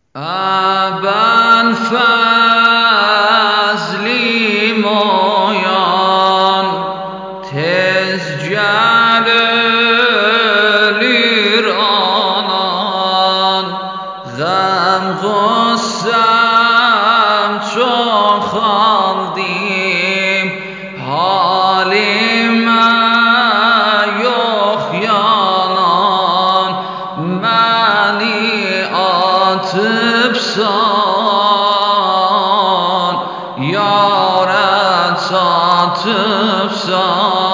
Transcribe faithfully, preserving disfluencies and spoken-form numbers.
ابا فضلی مایان تز جللی رانان غم غصم چو خواندیم حالی من یخیانان منی آتب سان یارت آتب سان